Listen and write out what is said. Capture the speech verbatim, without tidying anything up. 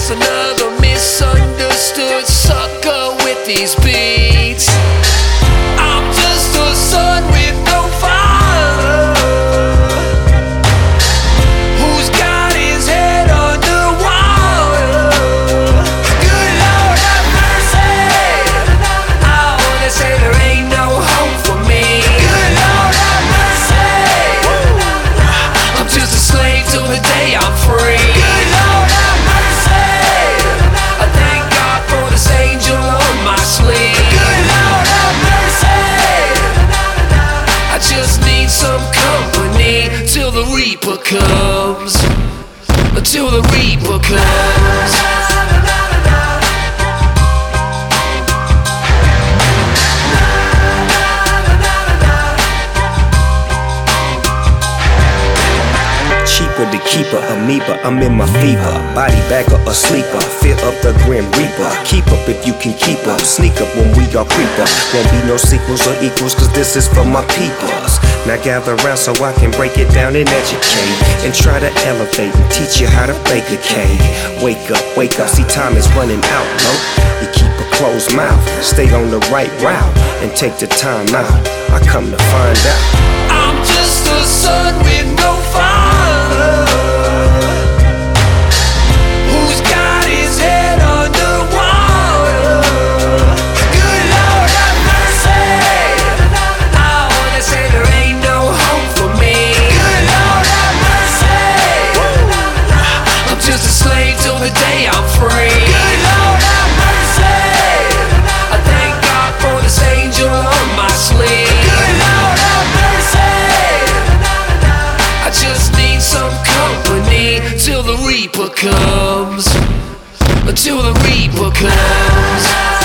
just another misunderstood sucker with these beats. I'm just a son with no father, who's got his head underwater. Good Lord have mercy, I wanna say there ain't no hope for me. Good Lord have mercy, I'm just a slave till the day I'm free. Good Lord have mercy, I thank God for this angel on my sleeve. Good Lord have mercy, I just need some company till the Reaper comes. Till the Reaper comes. Cheaper the keeper, amoeba, I'm in my fever. Body bagger or sleeper, fear of the grim reaper. Keep up if you can keep up, sneak up when we all creep up. Won't be no sequels or equals, cause this is for my peoples. Now gather round so I can break it down and educate, and try to elevate and teach you how to bake a cake. Wake up, wake up, see time is running out, no? You keep a closed mouth, stay on the right route, and take the time out. I come to find out I'm just a son with no father, who's got his head underwater. Good Lord have mercy, I wanna say there ain't no hope for me. Good Lord have mercy, I'm just a slave till the day I'm free. Good Lord have mercy, I thank God for this angel on my sleeve. Good Lord have mercy, I just need some company till the Reaper comes. Till the Reaper comes.